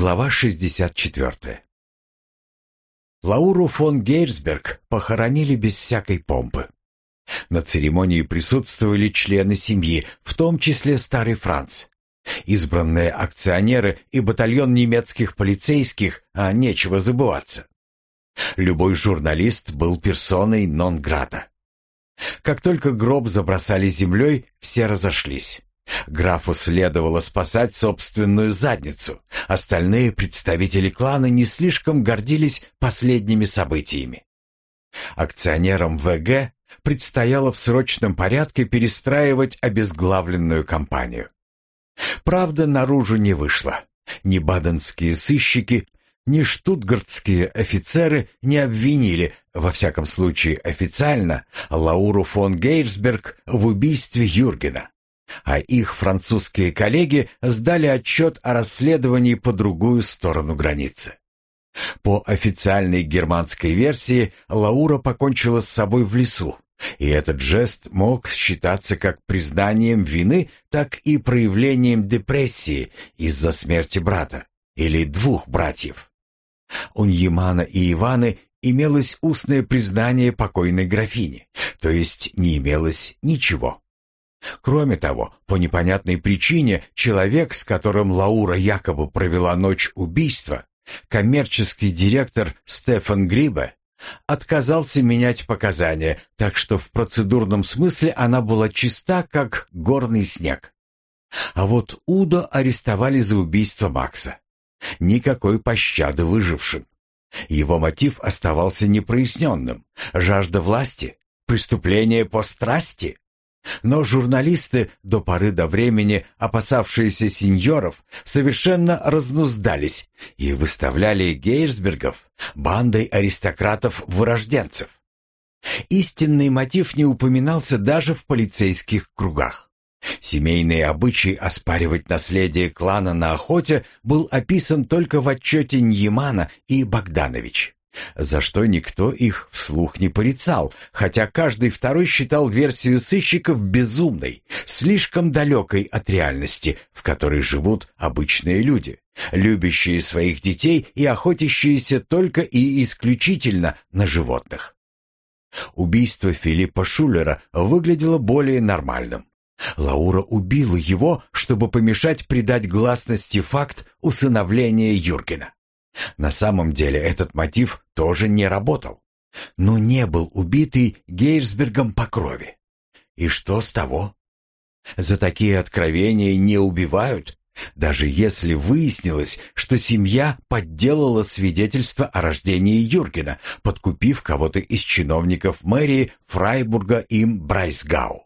Глава 64. Лауру фон Гейрсберг похоронили без всякой помпы. На церемонии присутствовали члены семьи, в том числе старый Франц, избранные акционеры и батальон немецких полицейских, а нечего забываться. Любой журналист был персоной нон-грата. Как только гроб забросали землей, все разошлись. Графу следовало спасать собственную задницу. Остальные представители клана не слишком гордились последними событиями. Акционерам ВГ предстояло в срочном порядке перестраивать обезглавленную компанию. Правда, наружу не вышло. Ни баденские сыщики, ни штутгартские офицеры не обвинили, во всяком случае официально, Лауру фон Гейрсберг в убийстве Юргена. А их французские коллеги сдали отчет о расследовании по другую сторону границы. По официальной германской версии, Лаура покончила с собой в лесу, и этот жест мог считаться как признанием вины, так и проявлением депрессии из-за смерти брата или двух братьев. У Ньямана и Иваны имелось устное признание покойной графини, то есть не имелось ничего. Кроме того, по непонятной причине человек, с которым Лаура якобы провела ночь убийства, коммерческий директор Стефан Грибе, отказался менять показания, так что в процедурном смысле она была чиста, как горный снег. А вот Удо арестовали за убийство Макса. Никакой пощады выжившим. Его мотив оставался непроясненным. Жажда власти? Преступление по страсти? Но журналисты, до поры до времени опасавшиеся сеньоров, совершенно разнуздались и выставляли Гейрсбергов бандой аристократов-вырожденцев. Истинный мотив не упоминался даже в полицейских кругах. Семейный обычай оспаривать наследие клана на охоте был описан только в отчете Ньямана и Богданович, за что никто их вслух не порицал, хотя каждый второй считал версию сыщиков безумной, слишком далекой от реальности, в которой живут обычные люди, любящие своих детей и охотящиеся только и исключительно на животных. Убийство Филиппа Шулера выглядело более нормальным. Лаура убила его, чтобы помешать придать гласности факт усыновления Юргена. На самом деле этот мотив тоже не работал. Но не был убитый Гейрсбергом по крови. И что с того? За такие откровения не убивают, даже если выяснилось, что семья подделала свидетельство о рождении Юргена, подкупив кого-то из чиновников мэрии Фрайбурга им Брайсгау.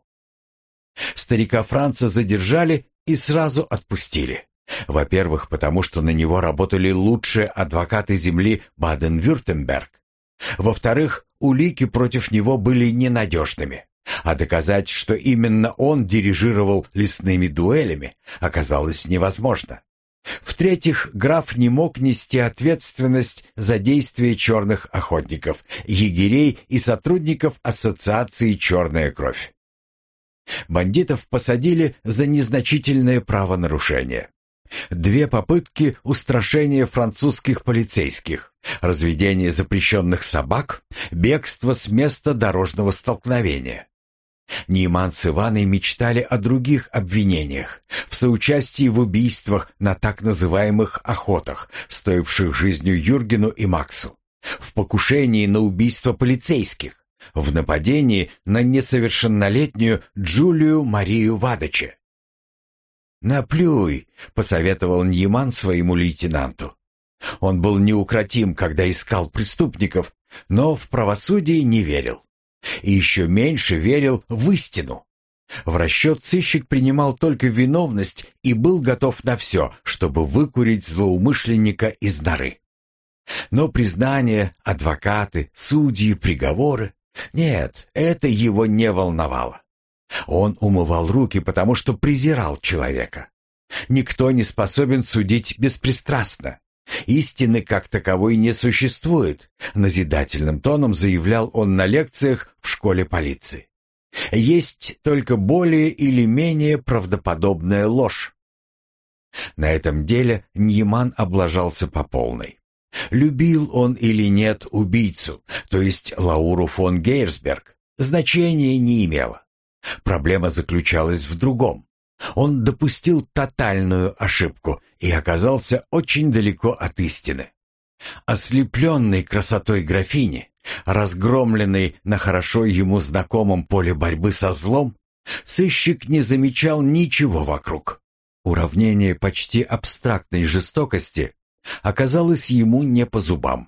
Старика Франца задержали и сразу отпустили. Во-первых, потому что на него работали лучшие адвокаты земли Баден-Вюртемберг. Во-вторых, улики против него были ненадежными, а доказать, что именно он дирижировал лесными дуэлями, оказалось невозможно. В-третьих, граф не мог нести ответственность за действия черных охотников, егерей и сотрудников ассоциации «Черная кровь». Бандитов посадили за незначительное правонарушение. 2 попытки устрашения французских полицейских, разведение запрещенных собак, бегство с места дорожного столкновения. Нейман с Иваной мечтали о других обвинениях, в соучастии в убийствах на так называемых охотах, стоивших жизнью Юргену и Максу, в покушении на убийство полицейских, в нападении на несовершеннолетнюю Джулию Марию Вадаче. «Наплюй», — посоветовал Ньяман своему лейтенанту. Он был неукротим, когда искал преступников, но в правосудие не верил. И еще меньше верил в истину. В расчет сыщик принимал только виновность и был готов на все, чтобы выкурить злоумышленника из норы. Но признания, адвокаты, судьи, приговоры — нет, это его не волновало. Он умывал руки, потому что презирал человека. Никто не способен судить беспристрастно. Истины как таковой не существует, назидательным тоном заявлял он на лекциях в школе полиции. Есть только более или менее правдоподобная ложь. На этом деле Ньяман облажался по полной. Любил он или нет убийцу, то есть Лауру фон Гейрсберг, значения не имело. Проблема заключалась в другом. Он допустил тотальную ошибку и оказался очень далеко от истины. Ослепленный красотой графини, разгромленный на хорошо ему знакомом поле борьбы со злом, сыщик не замечал ничего вокруг. Уравнение почти абстрактной жестокости оказалось ему не по зубам.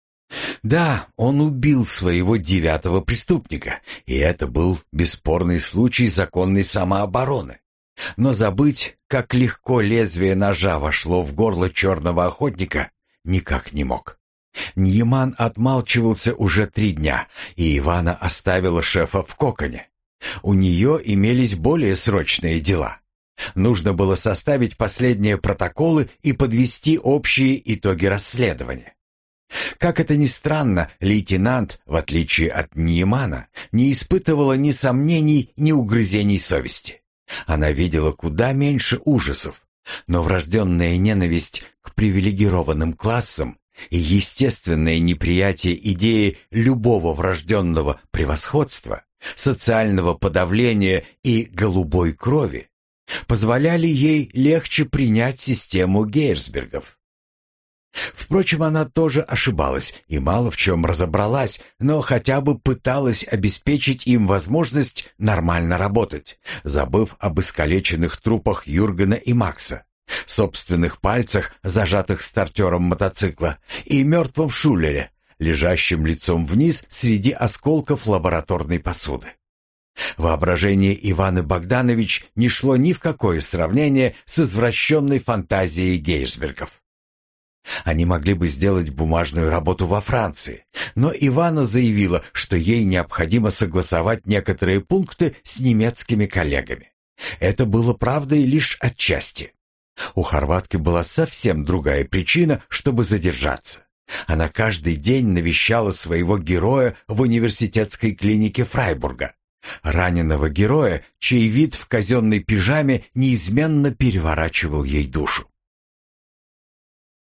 Да, он убил своего 9-го преступника, и это был бесспорный случай законной самообороны. Но забыть, как легко лезвие ножа вошло в горло черного охотника, никак не мог. Ньяман отмалчивался уже 3 дня, и Ивана оставила шефа в коконе. У нее имелись более срочные дела. Нужно было составить последние протоколы и подвести общие итоги расследования. Как это ни странно, лейтенант, в отличие от Ньямана, не испытывала ни сомнений, ни угрызений совести. Она видела куда меньше ужасов, но врожденная ненависть к привилегированным классам и естественное неприятие идеи любого врожденного превосходства, социального подавления и голубой крови позволяли ей легче принять систему Гейрсбергов. Впрочем, она тоже ошибалась и мало в чем разобралась, но хотя бы пыталась обеспечить им возможность нормально работать, забыв об искалеченных трупах Юргена и Макса, собственных пальцах, зажатых стартером мотоцикла, и мертвом Шулере, лежащем лицом вниз среди осколков лабораторной посуды. Воображение Иваны Богданович не шло ни в какое сравнение с извращенной фантазией Гейрсбергов. Они могли бы сделать бумажную работу во Франции, но Ивана заявила, что ей необходимо согласовать некоторые пункты с немецкими коллегами. Это было правдой лишь отчасти. У хорватки была совсем другая причина, чтобы задержаться. Она каждый день навещала своего героя в университетской клинике Фрайбурга. Раненого героя, чей вид в казенной пижаме неизменно переворачивал ей душу.